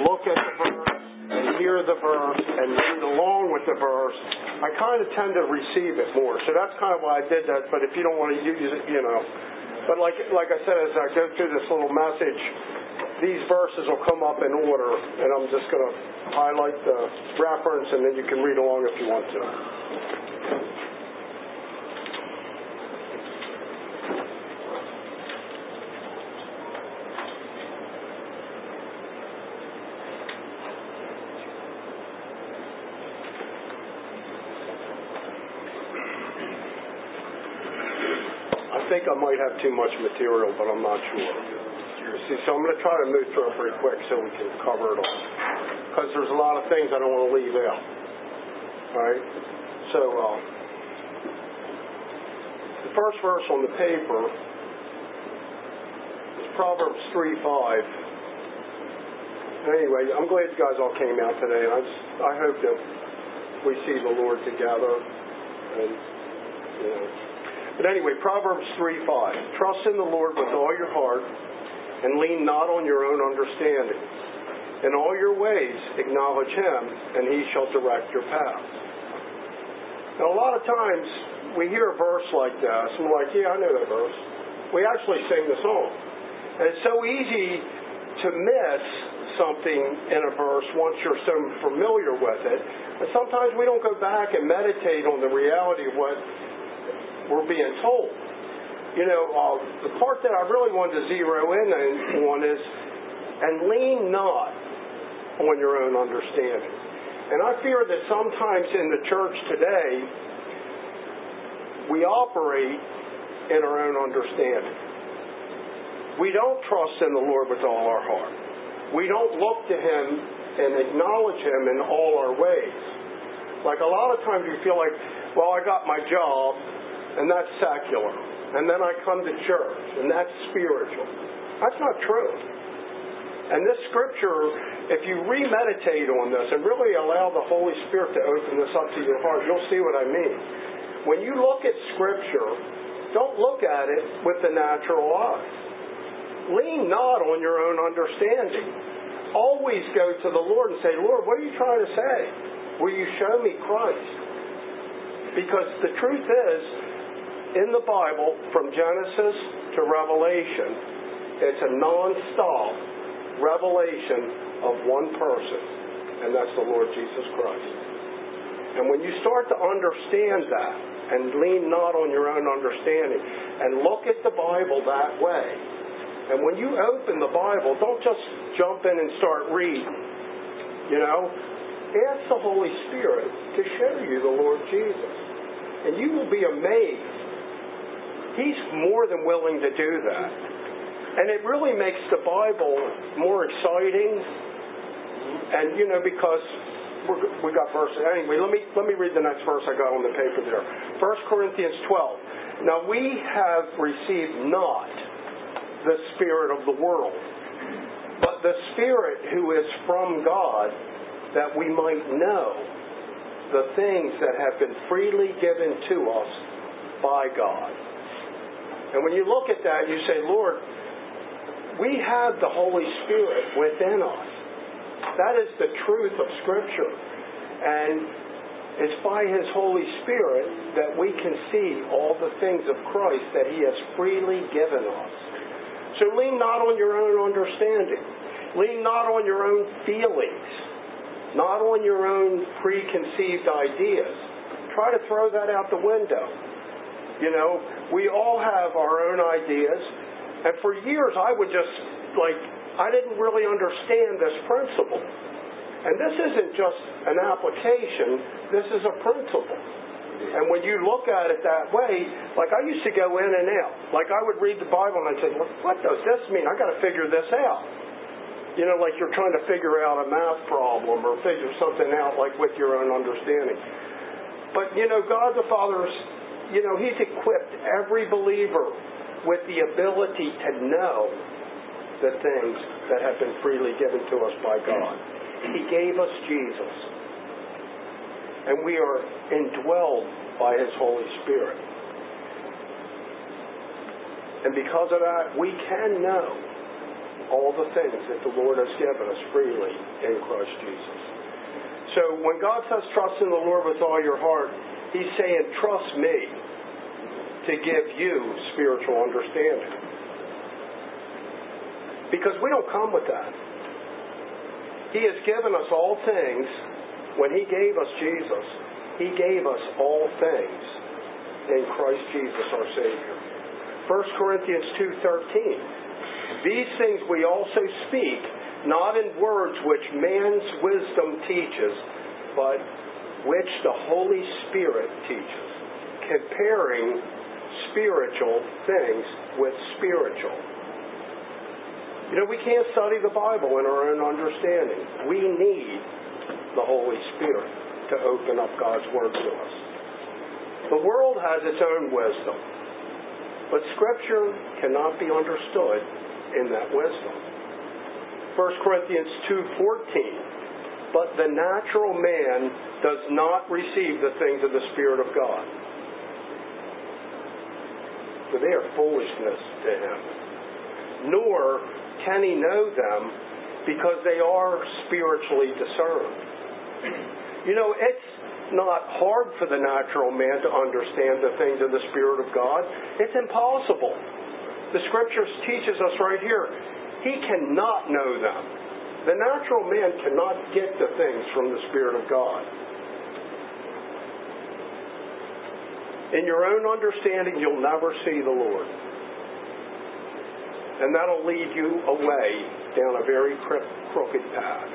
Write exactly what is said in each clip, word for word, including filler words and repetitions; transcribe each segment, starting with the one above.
look at the verse and hear the verse and read along with the verse, I kind of tend to receive it more. So that's kind of why I did that. But if you don't want to use it, you know. But like like I said, as I go through this little message, these verses will come up in order, and I'm just going to highlight the reference, and then you can read along if you want to. I think I might have too much material, but I'm not sure. See, so I'm going to try to move through it pretty quick so we can cover it all. Because there's a lot of things I don't want to leave out. All right? So, uh, the first verse on the paper is Proverbs three five. Anyway, I'm glad you guys all came out today. And I, just, I hope that we see the Lord together. And, you know. But anyway, Proverbs three five. Trust in the Lord with all your heart, and lean not on your own understanding. In all your ways acknowledge Him, and He shall direct your path. Now, a lot of times we hear a verse like this, and we're like, yeah, I know that verse. We actually sing the song. And it's so easy to miss something in a verse once you're so familiar with it. And sometimes we don't go back and meditate on the reality of what we're being told. You know, uh, the part that I really wanted to zero in on is, and lean not on your own understanding. And I fear that sometimes in the church today, we operate in our own understanding. We don't trust in the Lord with all our heart. We don't look to Him and acknowledge Him in all our ways. Like a lot of times we feel like, well, I got my job, and that's secular. And then I come to church, and that's spiritual. That's not true. And this scripture, if you remeditate on this and really allow the Holy Spirit to open this up to your heart, you'll see what I mean. When you look at scripture, don't look at it with the natural eye. Lean not on your own understanding. Always go to the Lord and say, Lord, what are you trying to say? Will you show me Christ? Because the truth is, in the Bible, from Genesis to Revelation, it's a non-stop revelation of one person, and that's the Lord Jesus Christ. And when you start to understand that, and lean not on your own understanding, and look at the Bible that way, and when you open the Bible, don't just jump in and start reading. You know, ask the Holy Spirit to show you the Lord Jesus. And you will be amazed. He's more than willing to do that. And it really makes the Bible more exciting. And, you know, because we're, we got verses. Anyway, let me, let me read the next verse I got on the paper there. First Corinthians twelve. Now we have received not the spirit of the world, but the Spirit who is from God, that we might know the things that have been freely given to us by God. And when you look at that, you say, Lord, we have the Holy Spirit within us. That is the truth of Scripture. And it's by His Holy Spirit that we can see all the things of Christ that He has freely given us. So lean not on your own understanding. Lean not on your own feelings. Not on your own preconceived ideas. Try to throw that out the window. You know, we all have our own ideas. And for years I would just, like, I didn't really understand this principle. And this isn't just an application, this is a principle. And when you look at it that way, like I used to go in and out. Like I would read the Bible and I'd say, what does this mean? I've got to figure this out. You know, like you're trying to figure out a math problem or figure something out like with your own understanding. But, you know, God the Father's, you know, He's equipped every believer with the ability to know the things that have been freely given to us by God. He gave us Jesus. And we are indwelled by His Holy Spirit. And because of that, we can know all the things that the Lord has given us freely in Christ Jesus. So when God says trust in the Lord with all your heart, He's saying trust me to give you spiritual understanding. Because we don't come with that. He has given us all things. When He gave us Jesus, He gave us all things in Christ Jesus our Savior. First Corinthians two thirteen. These things we also speak, not in words which man's wisdom teaches, but which the Holy Spirit teaches, comparing spiritual things with spiritual. You know, we can't study the Bible in our own understanding. We need the Holy Spirit to open up God's Word to us. The world has its own wisdom, but Scripture cannot be understood in that wisdom. First Corinthians two fourteen. But the natural man does not receive the things of the Spirit of God, for they are foolishness to him. Nor can he know them, because they are spiritually discerned. You know, it's not hard for the natural man to understand the things of the Spirit of God. It's impossible. The Scripture teaches us right here, he cannot know them. The natural man cannot get the things from the Spirit of God. In your own understanding, you'll never see the Lord. And that'll lead you away down a very crooked path.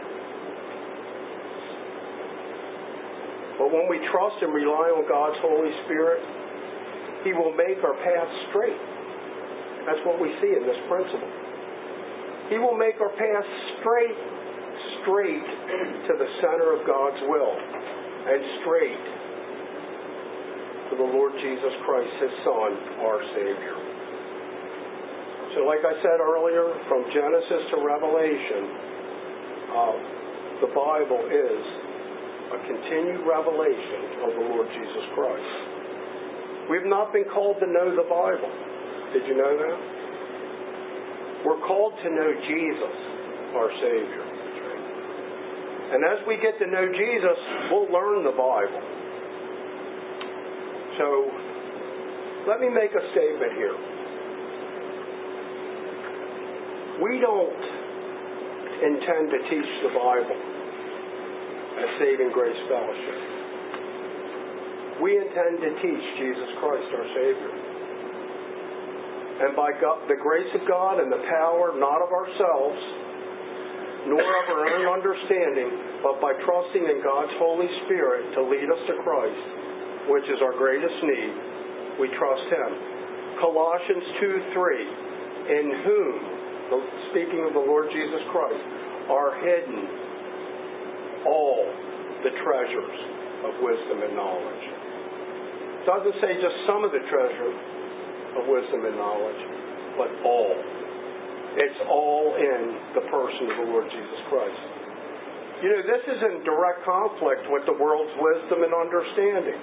But when we trust and rely on God's Holy Spirit, He will make our path straight. That's what we see in this principle. He will make our path straight, straight to the center of God's will, and straight to the Lord Jesus Christ, His Son, our Savior. So like I said earlier, from Genesis to Revelation, uh, the Bible is a continued revelation of the Lord Jesus Christ. We've not been called to know the Bible. Did you know that? We're called to know Jesus, our Savior. And as we get to know Jesus, we'll learn the Bible. So, let me make a statement here. We don't intend to teach the Bible at Saving Grace Fellowship. We intend to teach Jesus Christ, our Savior. And by God, the grace of God and the power, not of ourselves, nor of our own understanding, but by trusting in God's Holy Spirit to lead us to Christ, which is our greatest need, we trust Him. Colossians two three, in whom, speaking of the Lord Jesus Christ, are hidden all the treasures of wisdom and knowledge. It doesn't say just some of the treasure of wisdom and knowledge, but all. It's all in the person of the Lord Jesus Christ. You know, this is in direct conflict with the world's wisdom and understanding.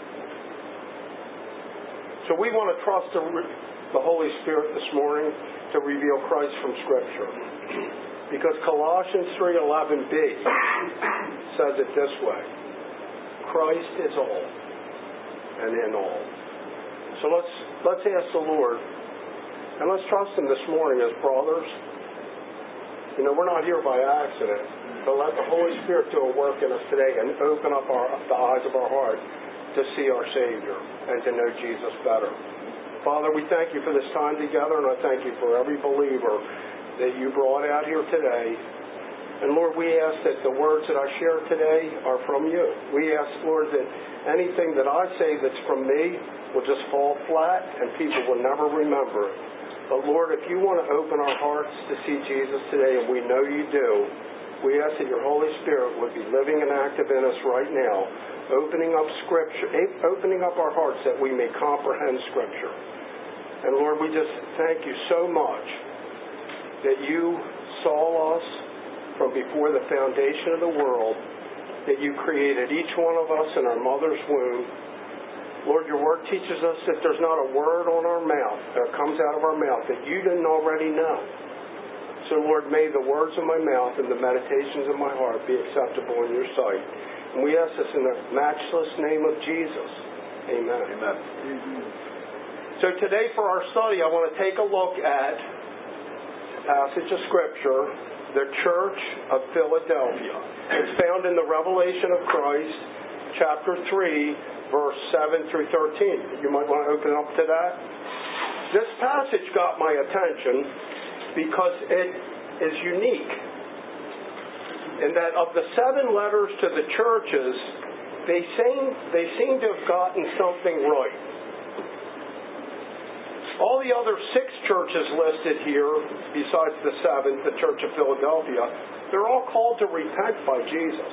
So we want to trust the, the Holy Spirit this morning to reveal Christ from Scripture. Because Colossians three eleven b says it this way: Christ is all and in all. So let's let's ask the Lord, and let's trust Him this morning as brothers. You know, we're not here by accident, but let the Holy Spirit do a work in us today and open up our, the eyes of our heart to see our Savior and to know Jesus better. Father, we thank You for this time together, and I thank You for every believer that You brought out here today. And Lord, we ask that the words that I share today are from You. We ask, Lord, that anything that I say that's from me will just fall flat and people will never remember it. But Lord, if You want to open our hearts to see Jesus today, and we know You do, we ask that Your Holy Spirit would be living and active in us right now, opening up Scripture, opening up our hearts that we may comprehend Scripture. And Lord, we just thank You so much that You saw us from before the foundation of the world, that You created each one of us in our mother's womb. Lord, Your Word teaches us that there's not a word on our mouth that comes out of our mouth that You didn't already know. So, Lord, may the words of my mouth and the meditations of my heart be acceptable in your sight. And we ask this in the matchless name of Jesus. Amen. Amen. So today for our study, I want to take a look at a passage of Scripture, the Church of Philadelphia. It's found in the Revelation of Christ, chapter three, verse seven through thirteen. You might want to open up to that. This passage got my attention because it is unique in that of the seven letters to the churches, they seem, they seem to have gotten something right. All the other six churches listed here, besides the seventh, the Church of Philadelphia, they're all called to repent by Jesus.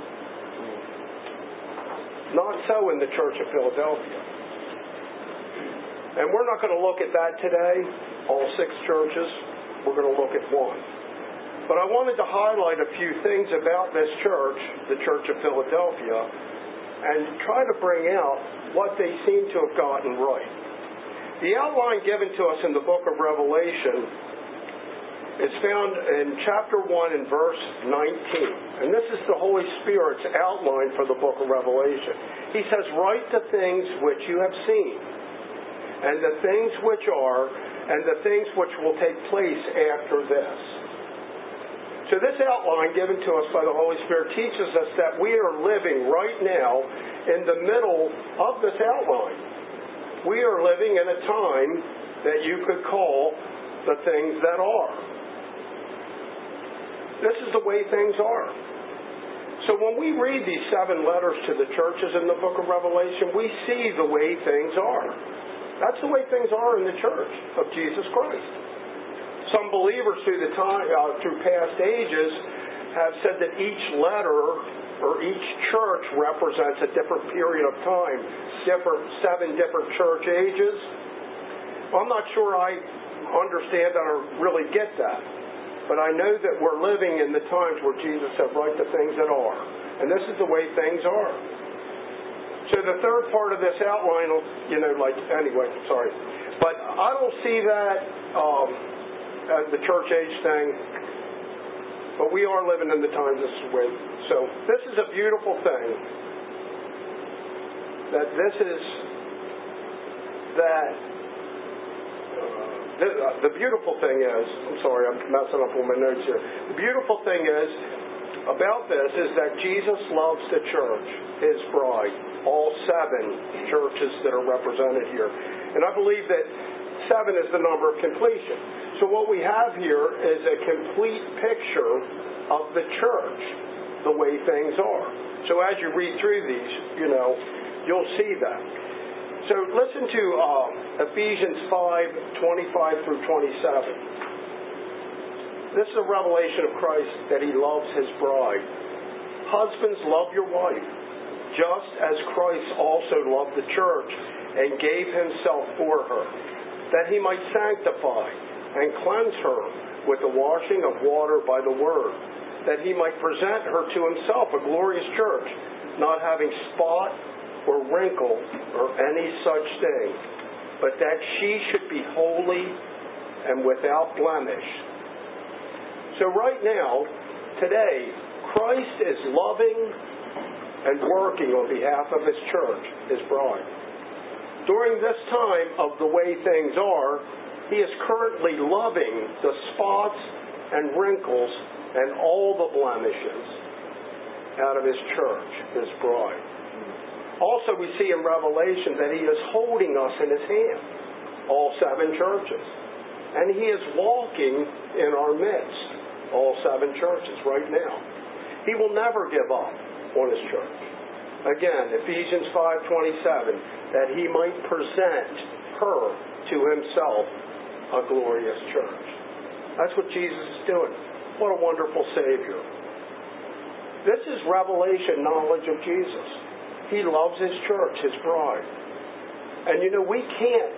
Not so in the Church of Philadelphia. And we're not going to look at that today, all six churches. We're going to look at one. But I wanted to highlight a few things about this church, the Church of Philadelphia, and try to bring out what they seem to have gotten right. The outline given to us in the book of Revelation is found in chapter one and verse nineteen. And this is the Holy Spirit's outline for the book of Revelation. He says, "Write the things which you have seen, and the things which are, and the things which will take place after this." So this outline given to us by the Holy Spirit teaches us that we are living right now in the middle of this outline. We are living in a time that you could call the things that are. This is the way things are. So when we read these seven letters to the churches in the book of Revelation, we see the way things are. That's the way things are in the church of Jesus Christ. Some believers through the time, uh, through past ages, have said that each letter or each church represents a different period of time, different seven different church ages. I'm not sure I understand that or really get that, but I know that we're living in the times where Jesus said, "Write the things that are," and this is the way things are. So the third part of this outline, you know, like, anyway, sorry. But I don't see that um, as the church age thing. But we are living in the times this is with. So this is a beautiful thing. That this is, that, uh, the, uh, the beautiful thing is, I'm sorry, I'm messing up on my notes here. The beautiful thing is, about this is that Jesus loves the church, His bride, all seven churches that are represented here. And I believe that seven is the number of completion. So what we have here is a complete picture of the church, the way things are. So as you read through these, you know, you'll see that. So listen to uh, Ephesians five, twenty-five through twenty-seven. This is a revelation of Christ that He loves His bride. "Husbands, love your wife, just as Christ also loved the church and gave Himself for her, that He might sanctify and cleanse her with the washing of water by the word, that He might present her to Himself a glorious church, not having spot or wrinkle or any such thing, but that she should be holy and without blemish." So right now, today, Christ is loving and working on behalf of His church, His bride. During this time of the way things are, He is currently loving the spots and wrinkles and all the blemishes out of His church, His bride. Also, we see in Revelation that He is holding us in His hand, all seven churches. And He is walking in our midst, all seven churches right now. He will never give up on His church. Again, Ephesians five twenty-seven, that He might present her to Himself a glorious church. That's what Jesus is doing. What a wonderful Savior. This is revelation knowledge of Jesus. He loves His church, His bride. And you know, we can't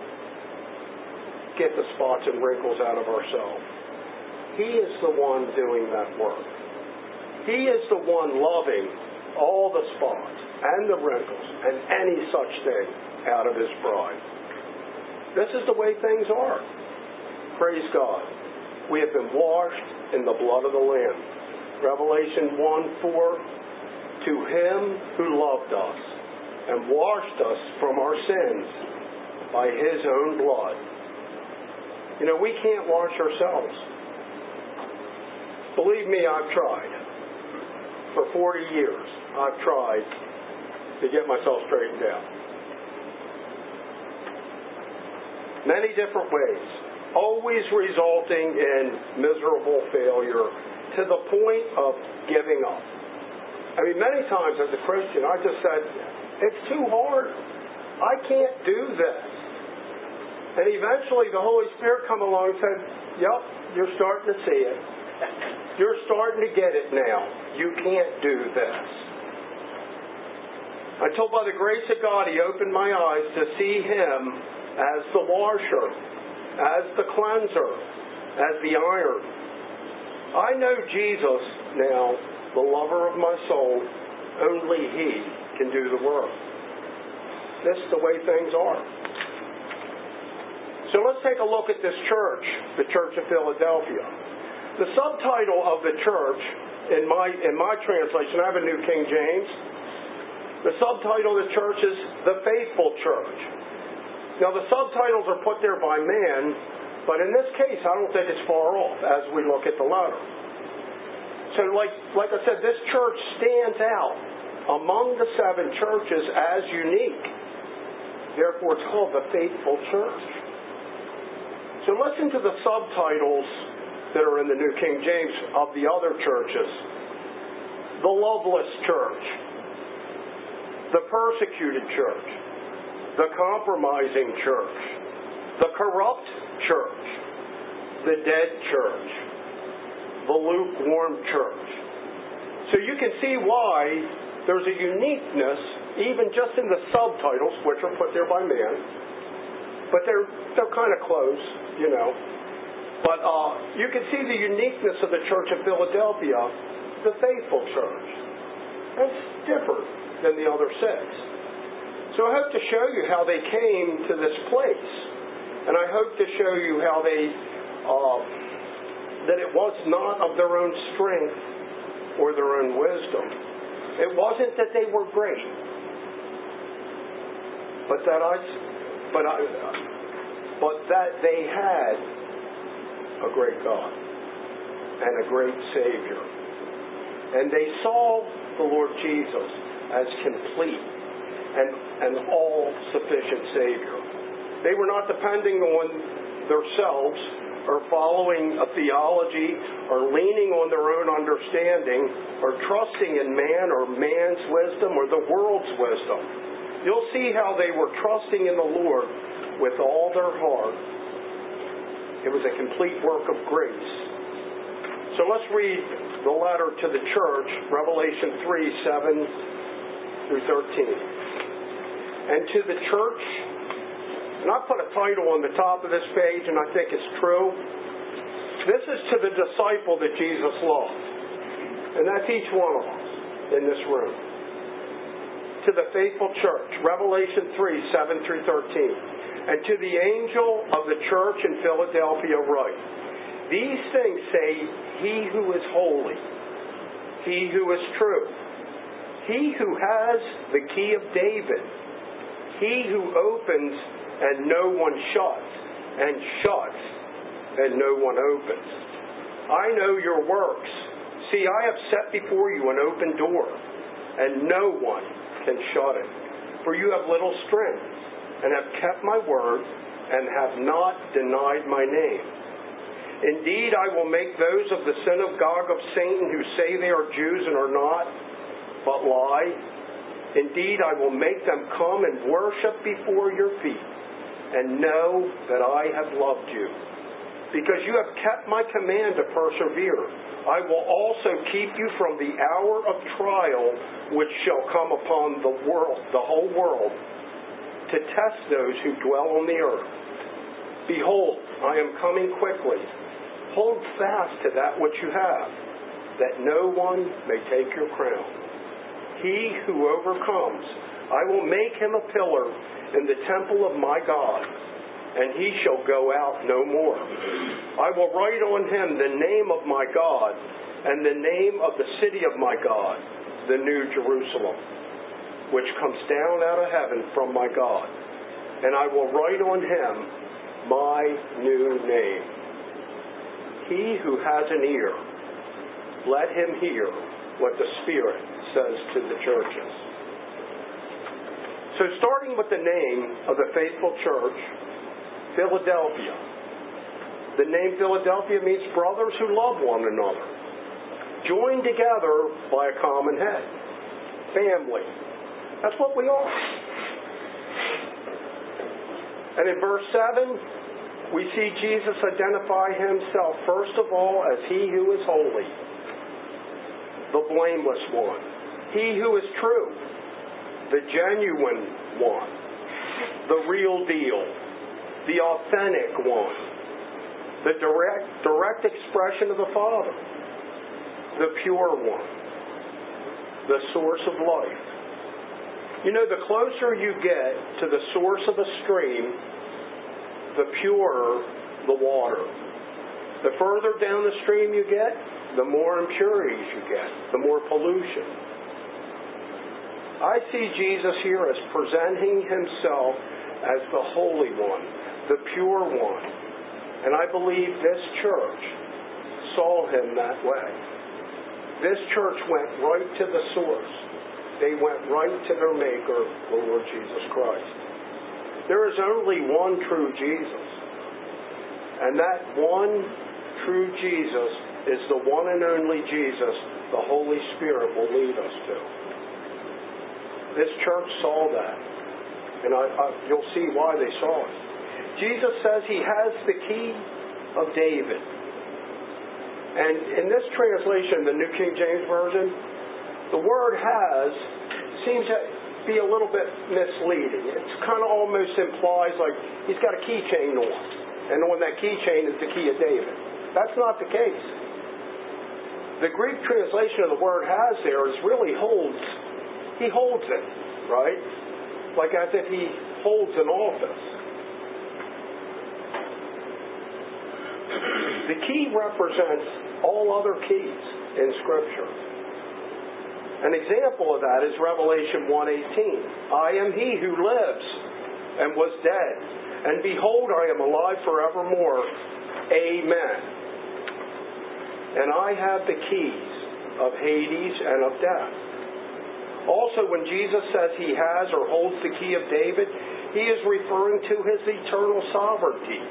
get the spots and wrinkles out of ourselves. He is the one doing that work. He is the one loving all the spots and the wrinkles and any such thing out of His bride. This is the way things are. Praise God. we have been washed in the blood of the Lamb. Revelation one four, to Him who loved us and washed us from our sins by His own blood. You know, we can't wash ourselves. Believe me, I've tried. For forty years, I've tried to get myself straightened out. Many different ways, always resulting in miserable failure to the point of giving up. I mean, many times as a Christian, I just said, it's too hard. I can't do this. And eventually the Holy Spirit come along and said, yep, you're starting to see it. You're starting to get it now. You can't do this. Until by the grace of God, He opened my eyes to see Him as the washer, as the cleanser, as the iron. I know Jesus now, the lover of my soul. Only He can do the work. This is the way things are. So let's take a look at this church, the Church of Philadelphia. The subtitle of the church, in my in my translation, I have a New King James. The subtitle of the church is The Faithful Church. Now the subtitles are put there by man, but in this case I don't think it's far off as we look at the letter. So like, like I said, this church stands out among the seven churches as unique. Therefore it's called The Faithful Church. So listen to the subtitles that are in the New King James of the other churches. The Loveless Church, the Persecuted Church, the Compromising Church, the Corrupt Church, the Dead Church, the Lukewarm Church. So you can see why there's a uniqueness even just in the subtitles, which are put there by man, but they're they're kind of close, you know. But uh, you can see the uniqueness of the Church of Philadelphia, the Faithful Church. That's different than the other six. So I hope to show you how they came to this place. And I hope to show you how they, uh, that it was not of their own strength or their own wisdom. It wasn't that they were great, but that I, but I, but that they had a great God and a great Savior. And they saw the Lord Jesus as complete and an all-sufficient Savior. They were not depending on themselves or following a theology or leaning on their own understanding or trusting in man or man's wisdom or the world's wisdom. You'll see how they were trusting in the Lord with all their heart. It was a complete work of grace. So let's read the letter to the church, Revelation three, seven through thirteen. And to the church, and I put a title on the top of this page, and I think it's true. This is to the disciple that Jesus loved. And that's each one of us in this room. To the faithful church, Revelation three, seven through thirteen. And to the angel of the church in Philadelphia write, these things say He who is holy, He who is true, He who has the key of David, He who opens and no one shuts, and shuts and no one opens. I know your works. See, I have set before you an open door, and no one can shut it. For you have little strength, and have kept my word, and have not denied my name. Indeed, I will make those of the synagogue of Satan who say they are Jews and are not, but lie. Indeed, I will make them come and worship before your feet, and know that I have loved you. Because you have kept my command to persevere, I will also keep you from the hour of trial which shall come upon the world, the whole world, to test those who dwell on the earth. Behold, I am coming quickly. Hold fast to that which you have, that no one may take your crown. He who overcomes, I will make him a pillar in the temple of my God, and he shall go out no more. I will write on him the name of my God, and the name of the city of my God, the New Jerusalem, which comes down out of heaven from my God. And I will write on him my new name. He who has an ear, let him hear what the Spirit says to the churches. So starting with the name of the faithful church, Philadelphia. The name Philadelphia means brothers who love one another, joined together by a common head. Family. That's what we are. And in verse seven, we see Jesus identify himself, first of all, as he who is holy, the blameless one, he who is true, the genuine one, the real deal, the authentic one, the direct, direct expression of the Father, the pure one, the source of life. You know, the closer you get to the source of a stream, the purer the water. The further down the stream you get, the more impurities you get, the more pollution. I see Jesus here as presenting himself as the Holy One, the pure one. And I believe this church saw him that way. This church went right to the source. They went right to their Maker, the Lord Jesus Christ. There is only one true Jesus. And that one true Jesus is the one and only Jesus the Holy Spirit will lead us to. This church saw that. And I, I, you'll see why they saw it. Jesus says he has the key of David. And in this translation, the New King James Version, the word has seems to be a little bit misleading. It kind of almost implies like he's got a keychain on. And on that keychain is the key of David. That's not the case. The Greek translation of the word has there is really holds. He holds it, right? Like as if he holds an office. The key represents all other keys in Scripture. An example of that is Revelation one eighteen. I am he who lives and was dead, and behold, I am alive forevermore. Amen. And I have the keys of Hades and of death. Also, when Jesus says he has or holds the key of David, he is referring to his eternal sovereignty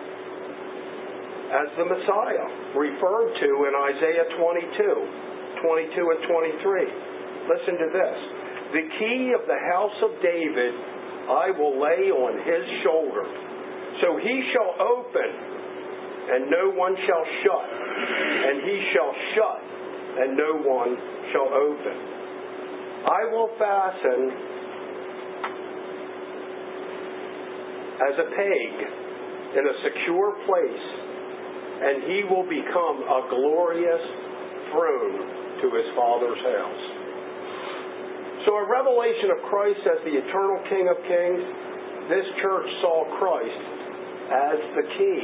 as the Messiah, referred to in Isaiah twenty-two, twenty-two and twenty-three. Listen to this. The key of the house of David I will lay on his shoulder. So he shall open, and no one shall shut. And he shall shut, and no one shall open. I will fasten as a peg in a secure place, and he will become a glorious throne to his Father's house. So a revelation of Christ as the eternal King of Kings, this church saw Christ as the key.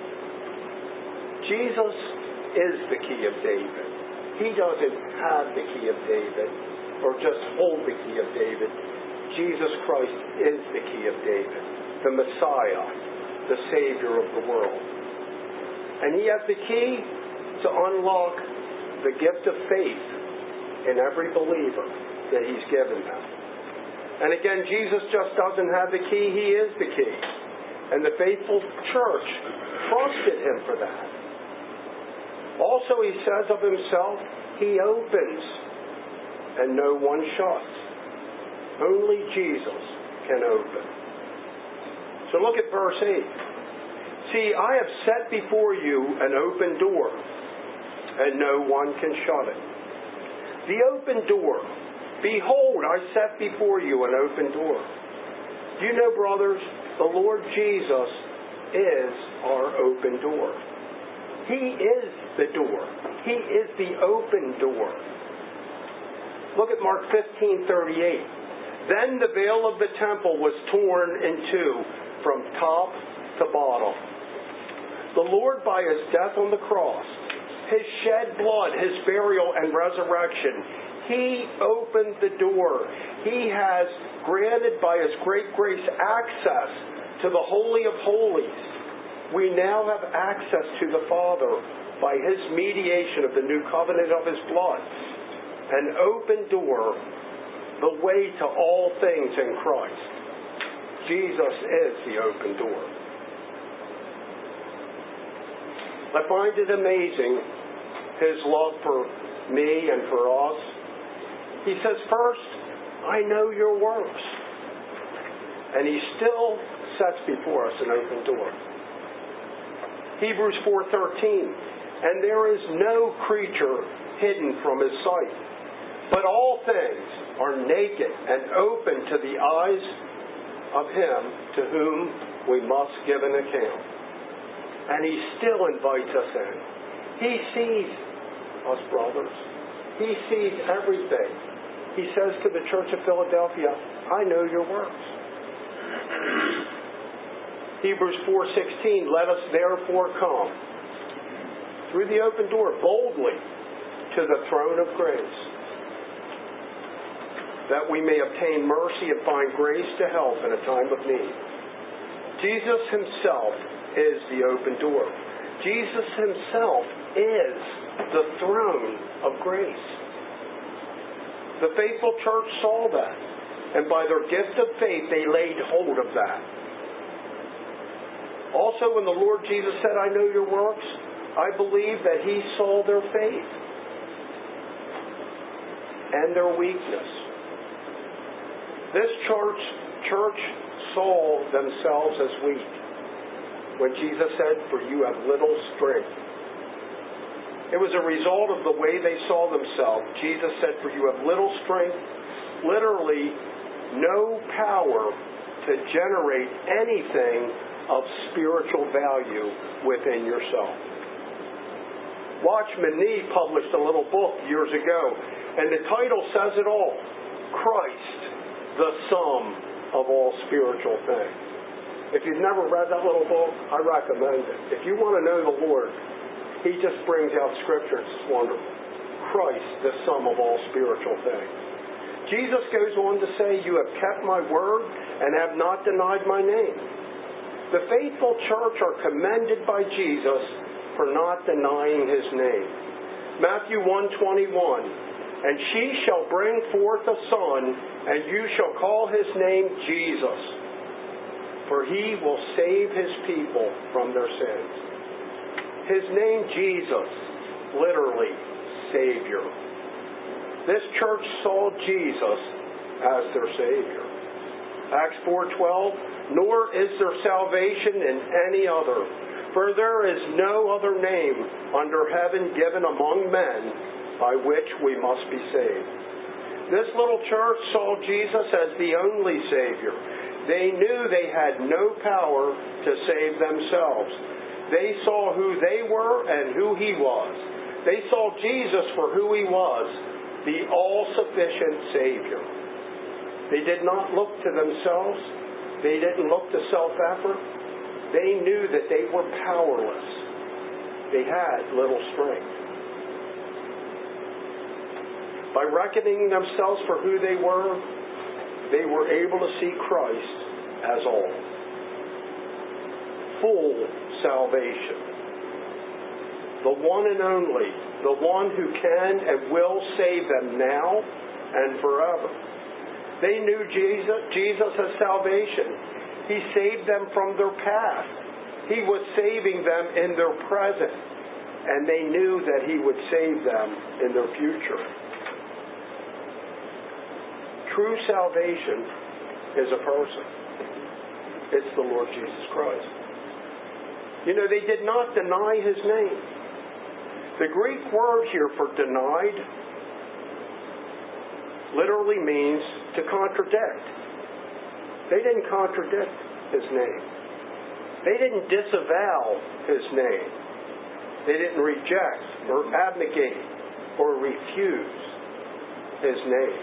Jesus is the key of David. He doesn't have the key of David or just hold the key of David. Jesus Christ is the key of David, the Messiah, the Savior of the world. And he has the key to unlock the gift of faith in every believer that he's given them. And again, Jesus just doesn't have the key, he is the key. And the faithful church trusted him for that. Also, he says of himself, he opens and no one shuts. Only Jesus can open. So look at verse eight. See, I have set before you an open door, and no one can shut it. The open door. Behold, I set before you an open door. Do you know, brothers, the Lord Jesus is our open door. He is the door. He is the open door. Look at Mark fifteen thirty-eight. Then the veil of the temple was torn in two from top to bottom. The Lord, by His death on the cross, His shed blood, His burial and resurrection, He opened the door. He has granted by His great grace access to the Holy of Holies. We now have access to the Father by His mediation of the new covenant of His blood. An open door, the way to all things in Christ. Jesus is the open door. I find it amazing, His love for me and for us. He says, first, I know your works. And He still sets before us an open door. Hebrews four thirteen, and there is no creature hidden from His sight, but all things are naked and open to the eyes of Him to whom we must give an account. And He still invites us in. He sees us, brothers. He sees everything. He says to the church of Philadelphia, I know your works. Hebrews four sixteen, let us therefore come through the open door boldly to the throne of grace, that we may obtain mercy and find grace to help in a time of need. Jesus Himself is the open door. Jesus Himself is the throne of grace. The faithful church saw that, and by their gift of faith, they laid hold of that. Also, when the Lord Jesus said, I know your works, I believe that He saw their faith and their weakness. This church, church saw themselves as weak when Jesus said, for you have little strength. It was a result of the way they saw themselves. Jesus said, for you have little strength, literally no power to generate anything of spiritual value within yourself. Watchman Nee published a little book years ago, and the title says it all. Christ, the sum of all spiritual things. If you've never read that little book, I recommend it. If you want to know the Lord, He just brings out Scripture. It's wonderful. Christ, the sum of all spiritual things. Jesus goes on to say, you have kept my word and have not denied my name. The faithful church are commended by Jesus for not denying His name. Matthew one twenty-one, and she shall bring forth a son, and you shall call his name Jesus, for He will save His people from their sins. His name, Jesus, literally, Savior. This church saw Jesus as their Savior. Acts four twelve, nor is there salvation in any other, for there is no other name under heaven given among men by which we must be saved. This little church saw Jesus as the only Savior. They knew they had no power to save themselves. They saw who they were and who He was. They saw Jesus for who He was, the all-sufficient Savior. They did not look to themselves. They didn't look to self-effort. They knew that they were powerless. They had little strength. By reckoning themselves for who they were, they were able to see Christ as all. Full salvation. The one and only, the one who can and will save them now and forever. They knew Jesus, Jesus as salvation. He saved them from their past. He was saving them in their present. And they knew that He would save them in their future. True salvation is a person. It's the Lord Jesus Christ. You know, they did not deny His name. The Greek word here for denied literally means to contradict. They didn't contradict His name. They didn't disavow His name. They didn't reject or abnegate or refuse His name.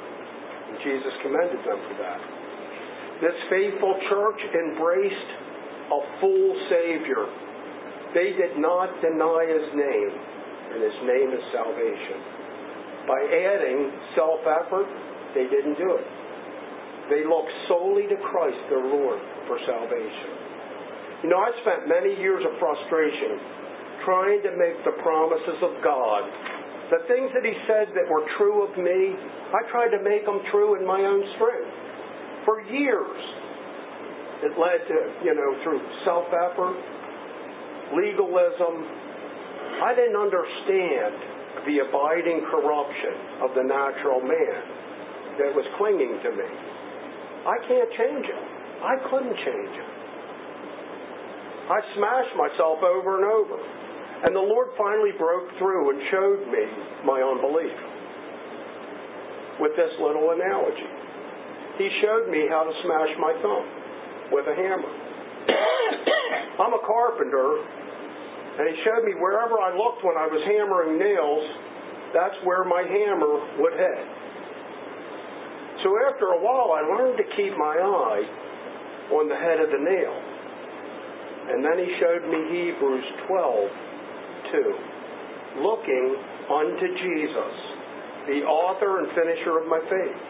And Jesus commended them for that. This faithful church embraced a full Savior. They did not deny His name, and His name is salvation. By adding self-effort, they didn't do it. They looked solely to Christ, their Lord, for salvation. You know, I spent many years of frustration trying to make the promises of God, the things that He said that were true of me, I tried to make them true in my own strength. For years, it led to, you know, through self-effort, legalism. I didn't understand the abiding corruption of the natural man that was clinging to me. I can't change it. I couldn't change it. I smashed myself over and over. And the Lord finally broke through and showed me my unbelief with this little analogy. He showed me how to smash my thumb with a hammer. I'm a carpenter, and He showed me wherever I looked when I was hammering nails, that's where my hammer would head. So after a while, I learned to keep my eye on the head of the nail. And then He showed me Hebrews twelve two, looking unto Jesus, the author and finisher of my faith.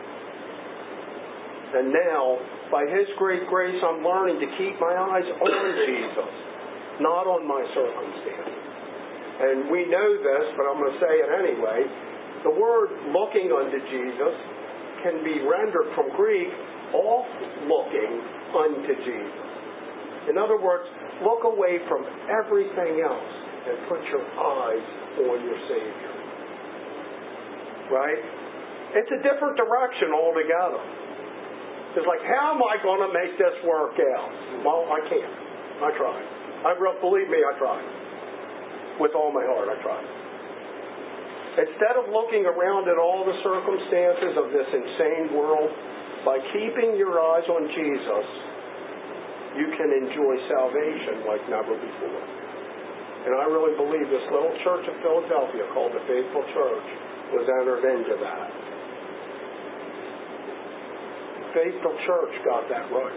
And now, by His great grace, I'm learning to keep my eyes on Jesus, not on my circumstances. And we know this, but I'm going to say it anyway. The word looking unto Jesus can be rendered from Greek, off looking unto Jesus. In other words, look away from everything else and put your eyes on your Savior. Right? It's a different direction altogether. It's like, how am I going to make this work out? Well, I can't. I tried. I believe me, I tried. With all my heart, I tried. Instead of looking around at all the circumstances of this insane world, by keeping your eyes on Jesus, you can enjoy salvation like never before. And I really believe this little church of Philadelphia called the Faithful Church was entered into that. The Faithful Church got that right.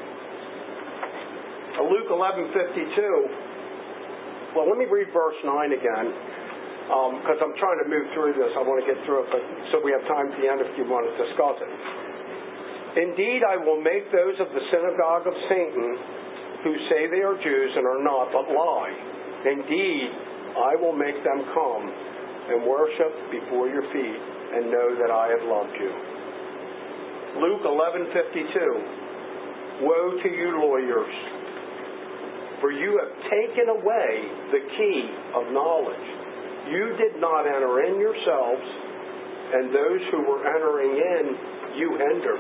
Uh, Luke eleven fifty-two. Well, let me read verse nine again, because um, I'm trying to move through this. I want to get through it, but so we have time at the end if you want to discuss it. Indeed, I will make those of the synagogue of Satan who say they are Jews and are not, but lie. Indeed, I will make them come and worship before your feet and know that I have loved you. Luke eleven fifty-two. Woe to you lawyers, for you have taken away the key of knowledge. You did not enter in yourselves, and those who were entering in, you hindered.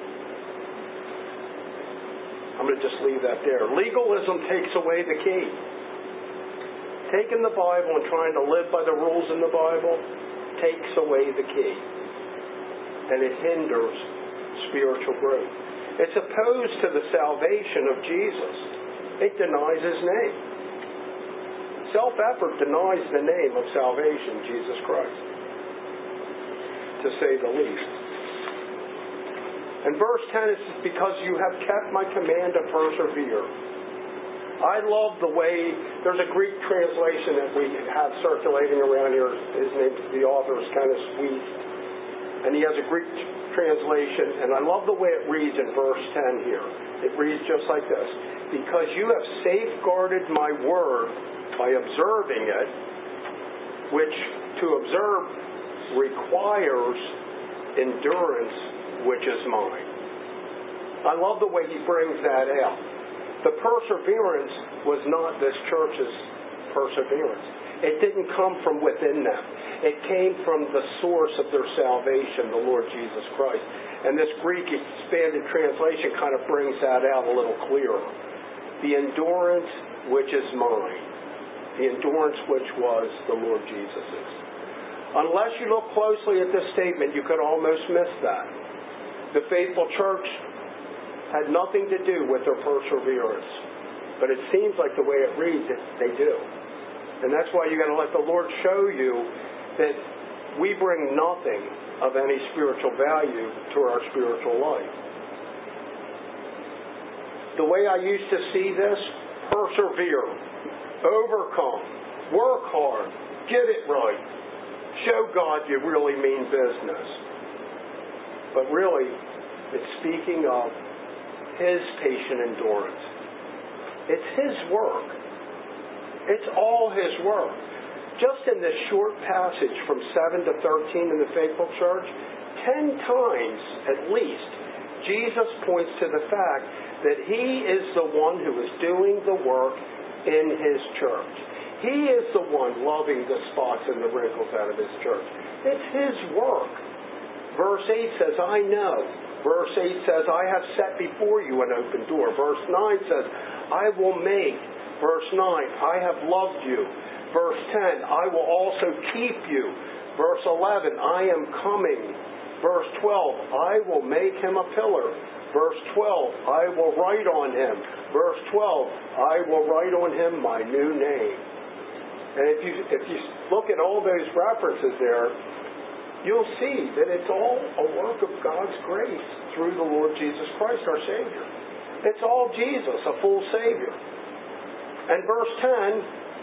I'm going to just leave that there. Legalism takes away the key. Taking the Bible and trying to live by the rules in the Bible takes away the key. And it hinders spiritual growth. It's opposed to the salvation of Jesus. It denies His name. Self-effort denies the name of salvation, Jesus Christ, to say the least. And verse ten is, because you have kept my command to persevere. I love the way, there's a Greek translation that we have circulating around here. His name, the author is Kenneth Sweet. And he has a Greek translation, and I love the way it reads in verse ten here. It reads just like this. Because you have safeguarded my word by observing it, which to observe requires endurance, which is mine. I love the way he brings that out. The perseverance was not this church's perseverance. It didn't come from within them. It came from the source of their salvation, the Lord Jesus Christ. And this Greek expanded translation kind of brings that out a little clearer. The endurance which is mine. The endurance which was the Lord Jesus's. Unless you look closely at this statement, you could almost miss that. The faithful church had nothing to do with their perseverance. But it seems like the way it reads, it, they do. And that's why you got to let the Lord show you that we bring nothing of any spiritual value to our spiritual life. the way I used to see this, persevere, overcome, work hard, get it right, show God you really mean business. But really, it's speaking of His patient endurance. It's His work. It's all His work. Just in this short passage from seven to thirteen in the Faithful Church, ten times at least, Jesus points to the fact that He is the one who is doing the work in His church. He is the one loving the spots and the wrinkles out of His church. It's His work. Verse eight says, I know. Verse eight says, I have set before you an open door. Verse nine says, I will make. Verse nine, I have loved you. Verse ten, I will also keep you. Verse eleven, I am coming. Verse twelve, I will make him a pillar. Verse twelve, I will write on him. Verse twelve, I will write on him my new name. And if you if you look at all those references there, you'll see that it's all a work of God's grace through the Lord Jesus Christ, our Savior. It's all Jesus, a full Savior. And verse ten,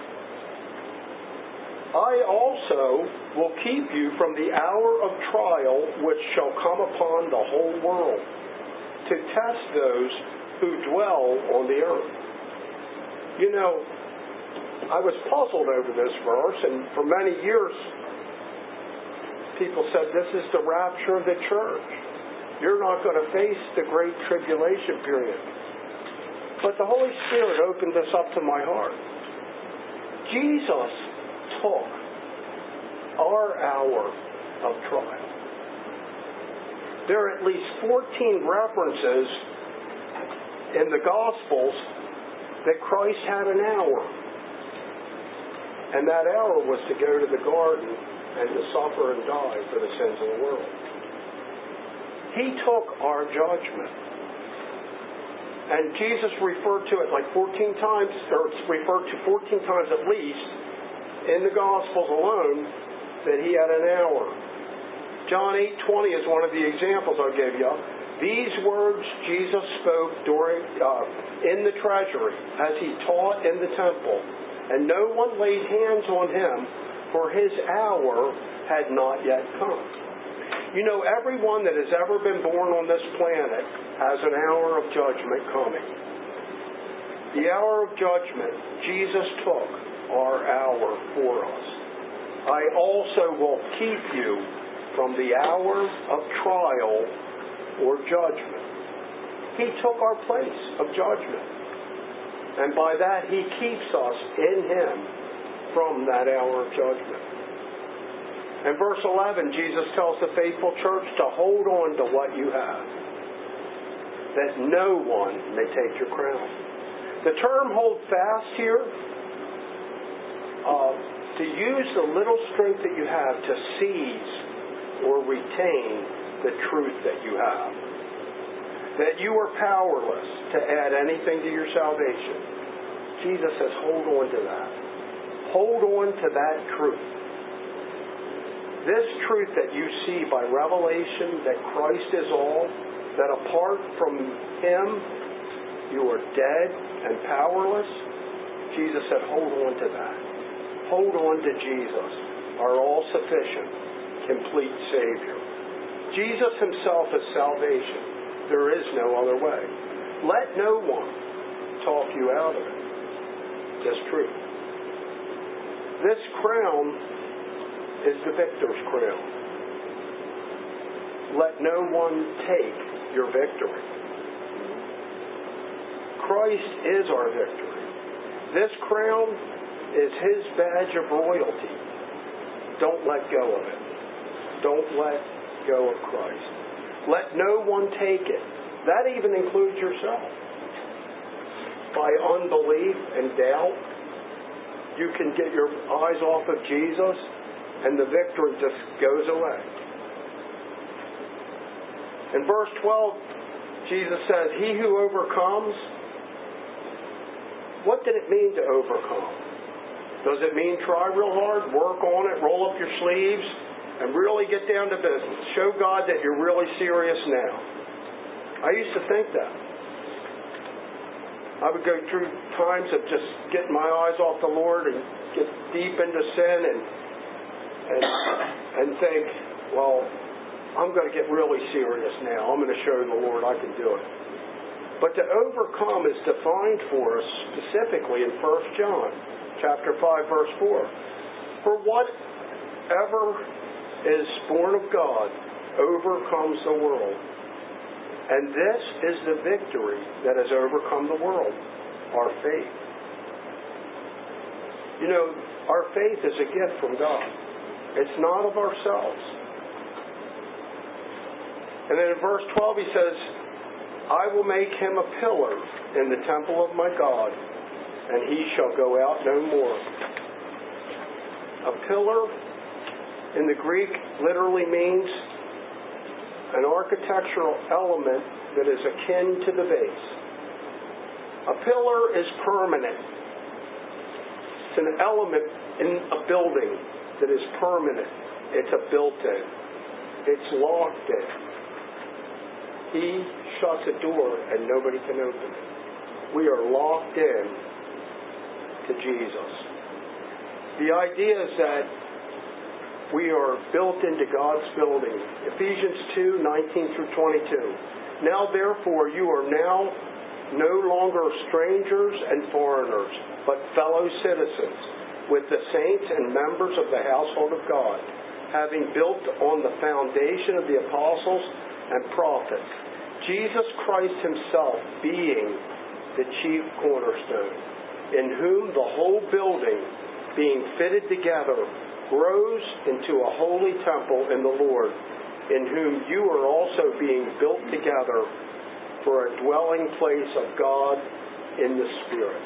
I also will keep you from the hour of trial which shall come upon the whole world, to test those who dwell on the earth. You know, I was puzzled over this verse, and for many years people said this is the rapture of the church. You're not going to face the great tribulation period. But the Holy Spirit opened this up to my heart. Jesus took our hour of trial. There are at least fourteen references in the Gospels that Christ had an hour. And that hour was to go to the garden and to suffer and die for the sins of the world. He took our judgment. And Jesus referred to it like fourteen times, or it's referred to fourteen times at least, in the Gospels alone, that He had an hour. John eight twenty is one of the examples I'll give you. These words Jesus spoke during uh, in the treasury as He taught in the temple, and no one laid hands on Him, for His hour had not yet come. You know, everyone that has ever been born on this planet has an hour of judgment coming. The hour of judgment, Jesus took our hour for us. I also will keep you from the hour of trial or judgment. He took our place of judgment. And by that, He keeps us in Him from that hour of judgment. In verse eleven, Jesus tells the faithful church to hold on to what you have, that no one may take your crown. The term hold fast here, uh, to use the little strength that you have to seize or retain the truth that you have. That you are powerless to add anything to your salvation. Jesus says, hold on to that. Hold on to that truth. This truth that you see by revelation, that Christ is all, that apart from Him, you are dead and powerless. Jesus said, hold on to that. Hold on to Jesus, our all-sufficient, complete Savior. Jesus Himself is salvation. There is no other way. Let no one talk you out of it. This truth. This crown is the victor's crown. Let no one take your victory. Christ is our victory. This crown is His badge of royalty. Don't let go of it. Don't let go of Christ. Let no one take it. That even includes yourself. By unbelief and doubt, you can get your eyes off of Jesus and the victory just goes away. In verse twelve, Jesus says, He who overcomes, what did it mean to overcome? Does it mean try real hard, work on it, roll up your sleeves, and really get down to business? Show God that you're really serious now. I used to think that. I would go through times of just getting my eyes off the Lord and get deep into sin and and, and think, well, I'm going to get really serious now. I'm going to show the Lord I can do it. But to overcome is defined for us specifically in First John chapter five, verse four. For whatever is born of God overcomes the world. And this is the victory that has overcome the world, our faith. You know, our faith is a gift from God. It's not of ourselves. And then in verse twelve he says, I will make him a pillar in the temple of my God, and he shall go out no more. A pillar in the Greek literally means an architectural element that is akin to the base. A pillar is permanent. It's an element in a building that is permanent. It's a built-in. It's locked in. He shuts a door and nobody can open it. We are locked in to Jesus. The idea is that we are built into God's building. Ephesians two, nineteen through twenty-two. Now therefore you are now no longer strangers and foreigners, but fellow citizens with the saints and members of the household of God, having built on the foundation of the apostles and prophets, Jesus Christ himself being the chief cornerstone, in whom the whole building, being fitted together, grows into a holy temple in the Lord, in whom you are also being built together for a dwelling place of God in the Spirit.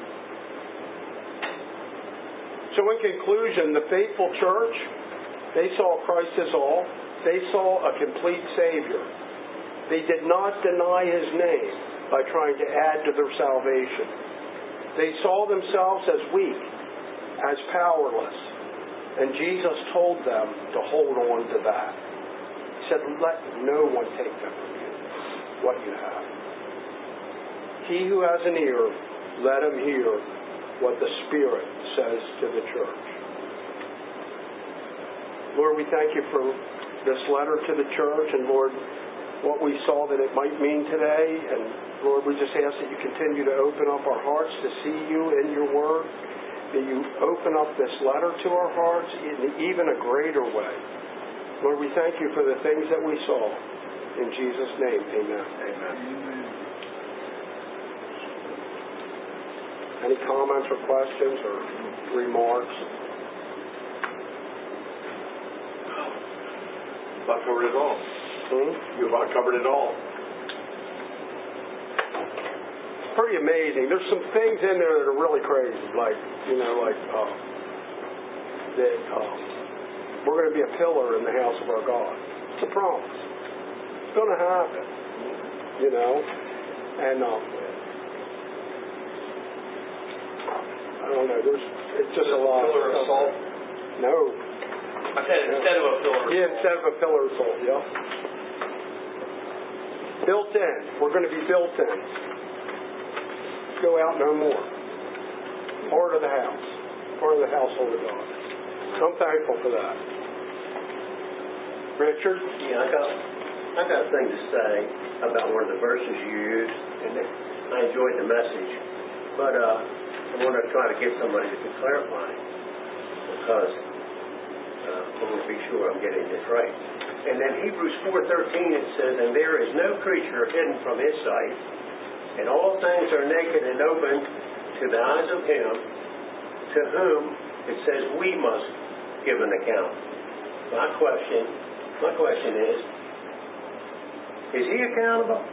So in conclusion, the faithful church, they saw Christ as all. They saw a complete Savior. They did not deny His name by trying to add to their salvation. They saw themselves as weak, as powerless. And Jesus told them to hold on to that. He said, let no one take them from you, what you have. He who has an ear, let him hear what the Spirit says to the church. Lord, we thank you for this letter to the church, and Lord, what we saw that it might mean today. And Lord, we just ask that you continue to open up our hearts to see you in your word. That you open up this letter to our hearts in even a greater way. Lord, we thank you for the things that we saw. In Jesus' name, amen. Amen. Any comments or questions or remarks? About covered it all. Hmm? You about covered it all. Pretty amazing. There's some things in there that are really crazy, like, you know, like uh, that uh, we're going to be a pillar in the house of our God. It's a promise. It's going to happen, you know. And uh, I don't know. There's it's just a lot. Pillar of salt. No. I said instead of a pillar. Yeah, instead of a pillar of salt. Yeah. Built in. We're going to be built in. Go out no more. Part of the house. Part of the household of God. I'm thankful for that. Richard? Yeah, I got I got a thing to say about one of the verses you used, and I enjoyed the message. But uh, I want to try to get somebody that can clarify it, because uh, I want to be sure I'm getting this right. And then Hebrews four thirteen, it says, and there is no creature hidden from his sight, and all things are naked and open to the eyes of him to whom it says we must give an account. My question, my question is, is he accountable?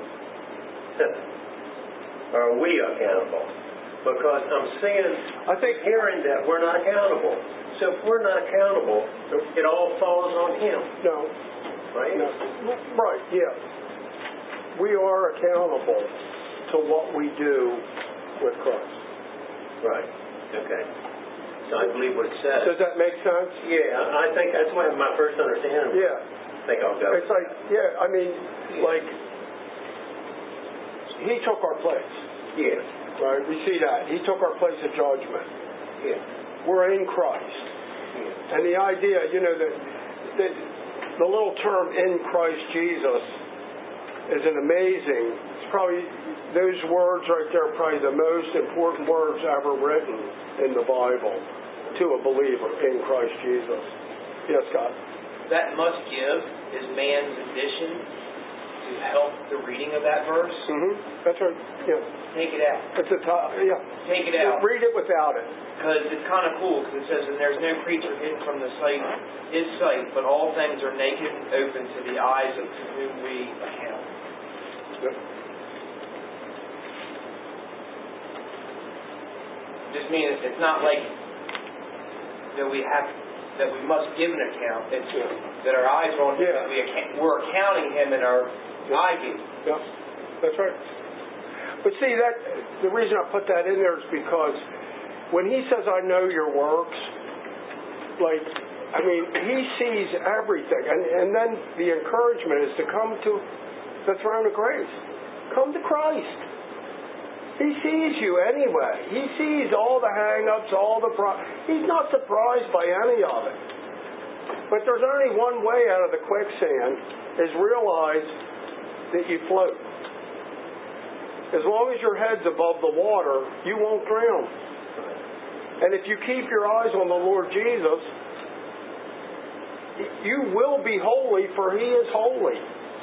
Or are we accountable? Because I'm seeing, I think, hearing that we're not accountable. So if we're not accountable, it all falls on him. No. Right? No. Right, yeah. We are accountable to what we do with Christ. Right. Okay. So I believe what it says. Does that make sense? Yeah, I think that's why my first understanding. Yeah. I think I'll go. It's like, yeah, I mean, Yeah. like, he took our place. Yeah. Right? We see that. He took our place of judgment. Yeah. We're in Christ. Yeah. And the idea, you know, that, that the little term in Christ Jesus is an amazing, it's probably, those words right there are probably the most important words ever written in the Bible to a believer in Christ Jesus. Yes, God. That must give is man's addition to help the reading of that verse. Mm-hmm. That's right. Yeah. Take it out. It's a top, yeah. Take it out. Read it without it. Because it's kind of cool, because it says, and there's no creature hidden from the sight, his sight, but all things are naked and open to the eyes of whom we account. Yep. Just means it's not like that we have, that we must give an account. It's Yeah. that our eyes are on him, Yeah. that we account, we're accounting him in our eye gate. Yeah. That's right. But see, that the reason I put that in there is because when he says, I know your works, like, I mean, he sees everything. And, and then the encouragement is to come to the throne of grace. Come to Christ. He sees you anyway. He sees all the hang-ups, all the... Pro- He's not surprised by any of it. But there's only one way out of the quicksand, is realize that you float. As long as your head's above the water, you won't drown. And if you keep your eyes on the Lord Jesus, you will be holy, for He is holy.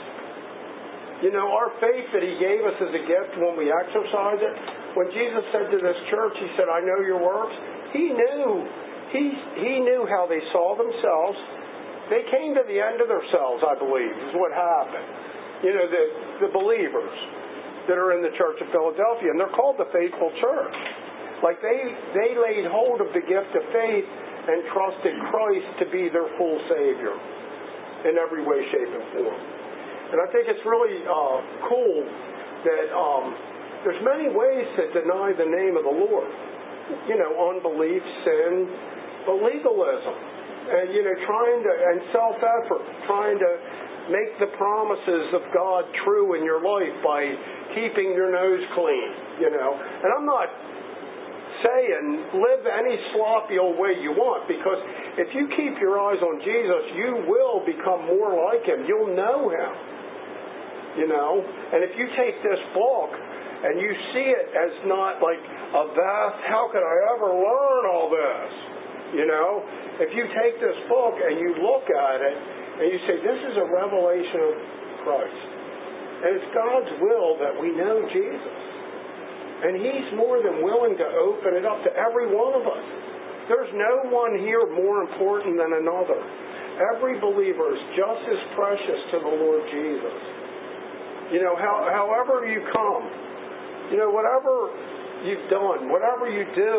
You know, our faith that He gave us as a gift when we exercise it, when Jesus said to this church, He said, I know your works, He knew. He, he knew how they saw themselves. They came to the end of themselves, I believe, is what happened. You know, the, the believers that are in the Church of Philadelphia, and they're called the faithful church. Like they, they laid hold of the gift of faith and trusted Christ to be their full Savior in every way, shape, and form. And I think it's really uh, cool that um, there's many ways to deny the name of the Lord. You know, unbelief, sin, but legalism, and you know, trying to and self-effort, trying to make the promises of God true in your life by keeping your nose clean. You know, and I'm not saying live any sloppy old way you want, because if you keep your eyes on Jesus, you will become more like Him. You'll know Him. You know, and if you take this book and you see it as not like a vast, how could I ever learn all this? You know, if you take this book and you look at it and you say, this is a revelation of Christ. And it's God's will that we know Jesus. And He's more than willing to open it up to every one of us. There's no one here more important than another. Every believer is just as precious to the Lord Jesus. You know, how, however you come, you know, whatever you've done, whatever you do,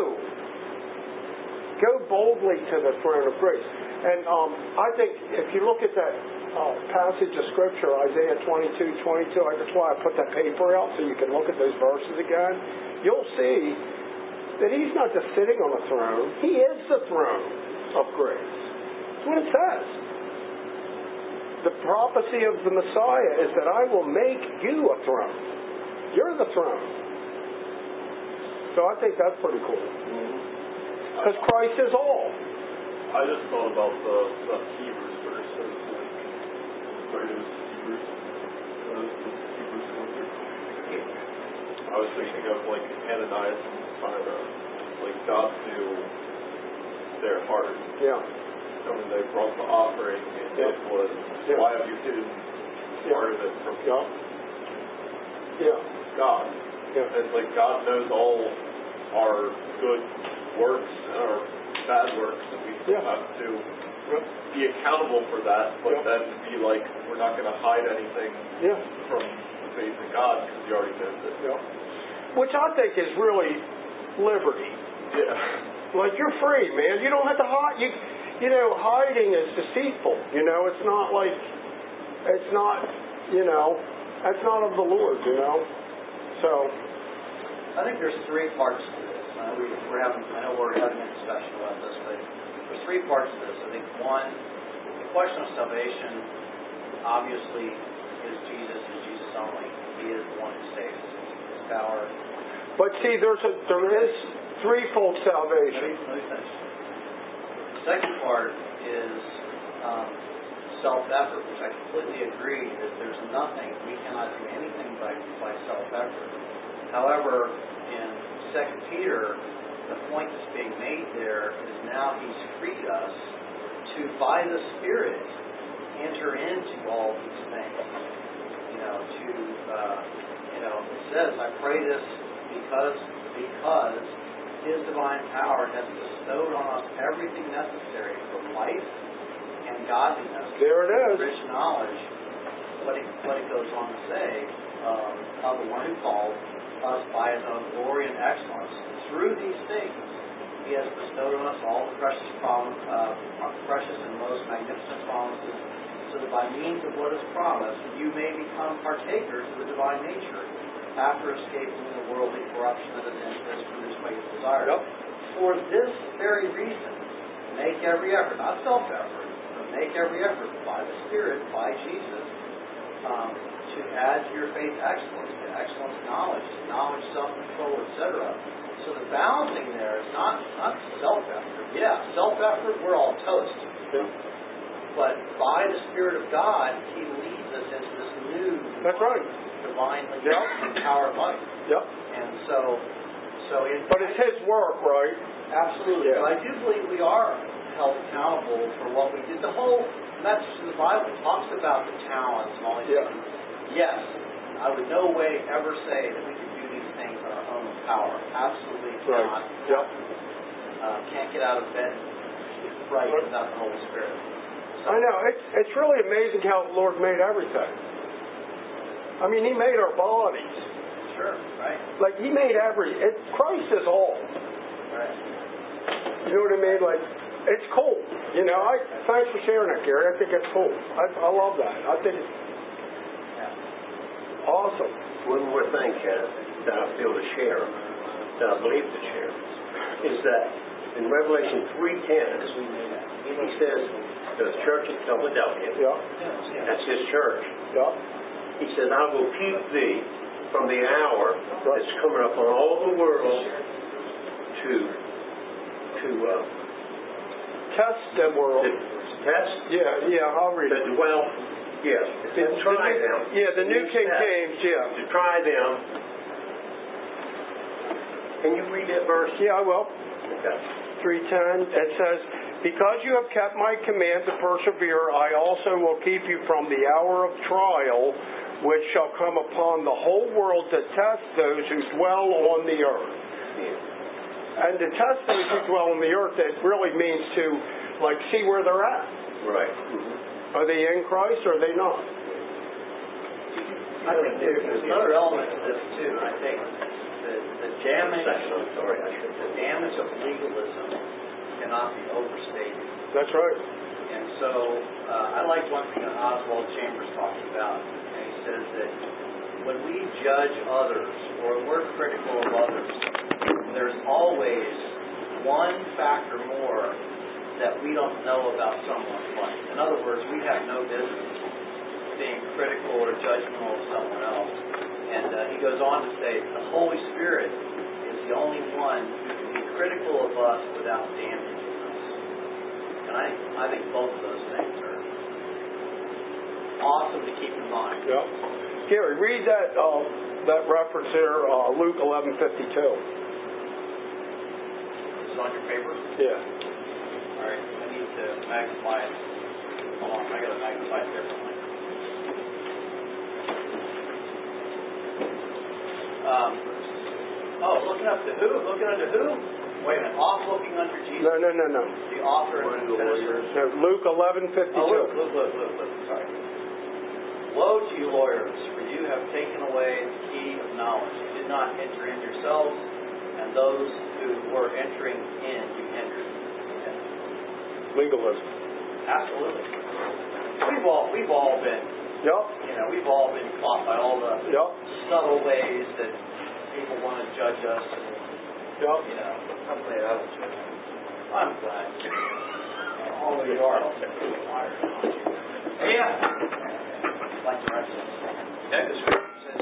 go boldly to the throne of grace. And um, I think if you look at that uh, passage of Scripture, Isaiah twenty-two twenty-two, that's why I put that paper out so you can look at those verses again. You'll see that He's not just sitting on a throne. He is the throne of grace. That's what it says. The prophecy of the Messiah is that I will make you a throne. You're the throne. So I think that's pretty cool. Because Christ is all. I just thought about the, the Hebrews verse. So it's like, sorry, it was Hebrews. Uh, it was Hebrews one through. I was thinking of like Ananias and Sapphira. Like God knew their heart. Yeah. So when they brought the offering, it, Yeah. it was, Yeah. why have you hidden Yeah. part of it from Yeah. Yeah. God? Yeah. It's like God knows all our good works and our bad works, and we still Yeah. have to Yeah. be accountable for that, but Yeah. then be like, we're not going to hide anything Yeah. from the faith in God because He already knows it. Yeah. Which I think is really liberty. Yeah. Like, you're free, man. You don't have to hide. You, you know, hiding is deceitful. You know, it's not like, it's not, you know, that's not of the Lord, you know. So. I think there's three parts to this. Uh, we, we're having, I know we're having a discussion about this, but there's three parts to this. I think one, the question of salvation obviously is Jesus and Jesus only. He is the one who saves. His power But see, there's a there is threefold Let me, salvation. let me finish. The second part is um, self-effort, which I completely agree that there's nothing, we cannot do anything by, by self-effort. However, in Second Peter, the point that's being made there is now he's freed us to, by the Spirit, enter into all these things. You know, to, uh, you know, it says, I pray this because, because His divine power has bestowed on us everything necessary for life and godliness. There it is. Rich knowledge. What it, what it goes on to say, um, of the one who called us by His own glory and excellence. Through these things, He has bestowed on us all the precious, prom- uh, precious and most magnificent promises, so that by means of what is promised, you may become partakers of the divine nature, after escaping the worldly corruption that is in is produced by your desires. Yep. For this very reason, make every effort, not self-effort, but make every effort by the Spirit, by Jesus, um, to add to your faith excellence, to excellence knowledge, to knowledge self-control, et cetera. So the balancing there is not, not self-effort. Yeah, self-effort, we're all toast. But by the Spirit of God, He leads us into this new That's right. divinely Yep. empowered life. Yep. And so, so in But it's His work, right? absolutely. Yeah. But I do believe we are held accountable for what we did. The whole message of the Bible talks about the talents and all these Yeah. things. Yes, I would no way ever say that we can do these things on our own power. Absolutely Right. not. Yep. Uh, can't get out of bed right without the Holy Spirit. So, I know. It's it's really amazing how the Lord made everything. I mean, He made our bodies. sure, right? Like, He made every... It, Christ is all. Right. You know what I mean? Like, it's cool. You know, I thanks for sharing that, Gary. I think it's cool. I, I love that. I think it's Yeah. awesome. One more thing, Kenneth, that I feel to share, that I believe to share, is that in Revelation three ten, he says, the church of Philadelphia, Yeah. that's His church, Yeah. He says, I will keep thee from the hour that's coming up on all the world to, to, uh, Test them, world. to test, Yeah, yeah, I'll read to it. dwell, yes, to The- try the- them. Yeah, the New King Test. James, yeah. To try them. Can you read that verse? Yeah, I will. Okay. three ten, it says, because you have kept my command to persevere, I also will keep you from the hour of trial, which shall come upon the whole world to test those who dwell on the earth. Yeah. And to test those who dwell on the earth, it really means to, like, see where they're at. Right. Are they in Christ or are they not? I think there- there's another element to this too. I think the, the damage, I'm sorry, I should the damage of legalism cannot be overstated. That's right. And so uh, I like one thing that Oswald Chambers talks about, and he says that when we judge others or we're critical of others, there's always one factor more that we don't know about someone's life. In other words, we have no business being critical or judgmental of someone else. And uh, he goes on to say the Holy Spirit is the only one who can be critical of us without damaging us. And I, I think both of those things are awesome to keep in mind. Yeah. Gary, read that uh, that reference there, uh, Luke eleven fifty-two. Is it on your paper? Yeah. All right, I need to magnify it. Hold on, I got to magnify it differently. Um, oh, looking up to who? Looking unto who? Wait a minute. Off looking unto Jesus, No, no, no, no. the author and finisher. No, Luke eleven Oh, fifty-two. look, look, look, look, look. Sorry. Woe to you, lawyers, for you have taken away the key of knowledge. You did not enter in yourselves, and those who were entering in, you hindered. Legalism. Absolutely. We've all we've all been, Yep. you know, we've all been caught by all the Yep. subtle ways that people want to judge us. And, Yep. you know, I'm glad I was judged. I'm glad. Although you are, I'll say you're fired. Yeah. Like the rest of us. Yeah, 'cause